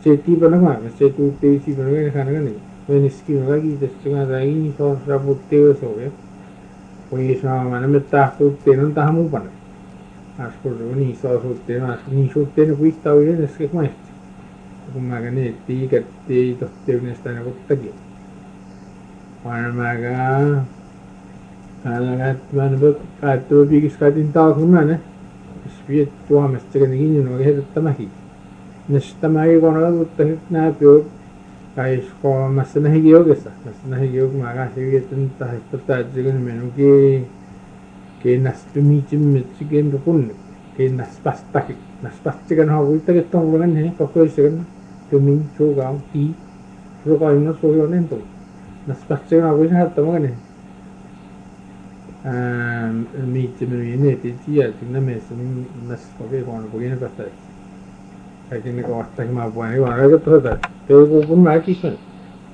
masjid pa naman, masjid uti si pa naman kan ni. Weniski lagi destunga lagi so rabutte so ya. Woi sama mana meta utte non tahamu pan. Ascolto ni so utte mas ni utte ne kuita uite neske mai. Kumagane ti katte to te nesta na kuttagi. Wana maga alagat man bak kato bigis katin ta kunna spiet tua mestega ni no ge tamahi. Nestamai gona utna pyo kai sko masna hi yogesa masna hi yog maga hi tenta hitta jigen menu ke nastumi chim chigen kun ke naspastak ha uita ke to ulan he ko ko sigen tumi choga ti choga ino so yo nen to naspastak ha uita ha to magane mi chim ne ti ya tinna mes nas ko ke kon ko ne pasta kai tinne ko asta ma buone guarda che to pero con ma chi sono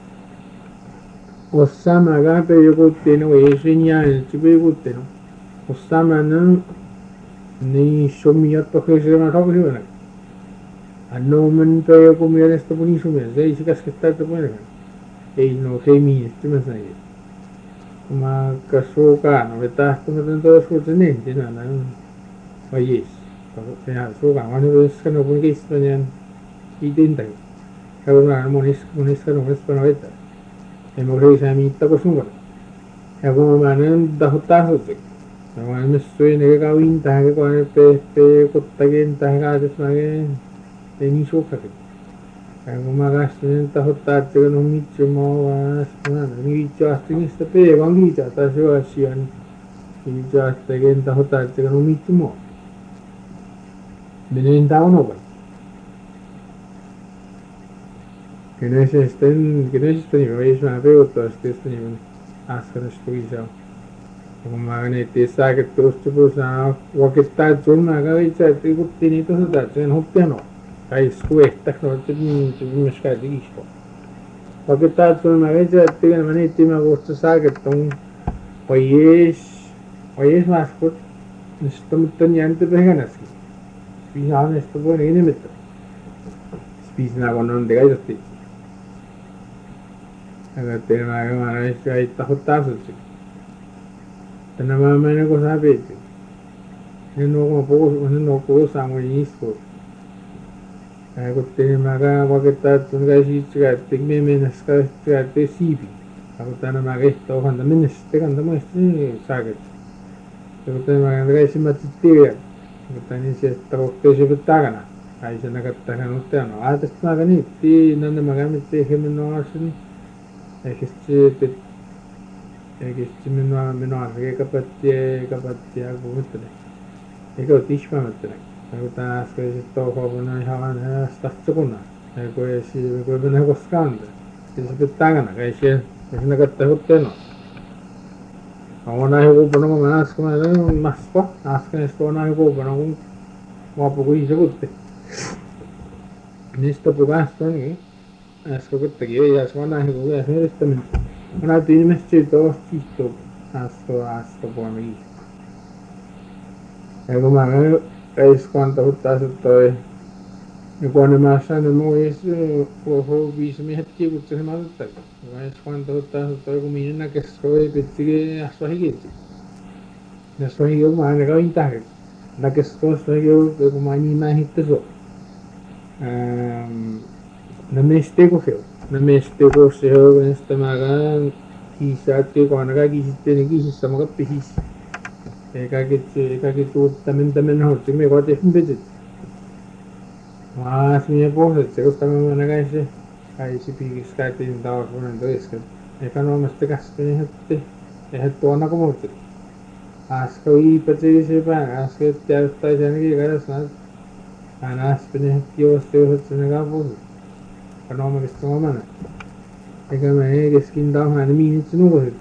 Osama ga pe yo kutte no e shinya chi pe kutte no Osama no ni shomiya to ke se na to ke na anno men pe yo come resto buonissimo sei si casca to bene e no che mi stima sai ma caso ka no veta sto metendo su tenente na na oye se ha su ga ma no es que no puede historian y tinta Kaguna monisca no es para veta. El mujer dice a mí está cosunga. Ya como manen da hotazo se. No me estoy en el gawin ta que con el pe cotta que en ta ga de sage de ni so ka que. Ya como hagas en ta hotazo que no mi chumo vas na ni cho hasta ni este pe wangi cha ta se va sian. Ni cho hasta que en ta hotazo que no mi chumo. Vienen ta uno pues. Que no existen ni veis una pregunta este ni askar estoy ya como magneto esa que todos pues o que está zona ga esa te gutti to da chen hotte no kai scuetta no ni mi ska di isto o que está zona ga esa te ga manete me gusta sa que ton hoy es más pues estamos teniendo de ganas si ya esto bueno ni me spis na con de ga este अगर तेरे मागे मारा इसका इतना होता सोचे तो ना मैंने को साबे थे ने नो को सामने इसको अगर तेरे मागा वक़्त तुमका इसी चीज़ तिक में नस्का करते सीबी अगर तेरे मागे तो खंड में नस्ते खंड में इसने सागर तो तेरे मागे का इसी मत तेरे बताने से तो कैसे बतागा ना ऐसे ना करता है नोटे ना आज तक ना कहीं ती नंदे मागे में ते है में नो आशनी Ekiste minua che capatti guttele eko tishma mettele aguta aske to hovna havan statsukuna eko esi eko bena koskande esi petagana kaise esna katta hotte no awona hego bono manas kuma maspa aske stona hego bono wapo ko isagutte nisto pugastoni asko kutte ya aswana hego ya herestamen una tin mesche to chisto asto por mí ego maga es cuanto hutta sotto e quando massa no mo es ho vis mi hatti kutte ma tutta es cuanto hutta sotto e kumina che soe petti asto higeti ne so io ma ne ga inta da che sto io e kumani ma hitte so Namesteko seo esta maga kisat ke konaga kisite ne kis samaga pihis eka ke tu tamen horti me gote himbe mas me pose se ko tamen managa ese ai si pigis kate inda ornando eske eka no meste kaste hatte to na como te asko I pate se pa aske ta jane ke garas na anas pene tio se hotte naga pose Kanoma che sto mana e che me che skin down ha mi inizio no così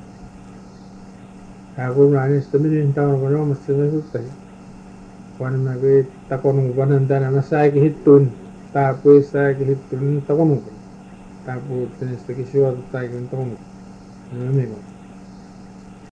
aku rani sto mi intano con no se ne tutta quando me ta con un buon andare na sai che hitun ta poi sai che hitun ta con un ta poi te ne sto che si va tutta che non mi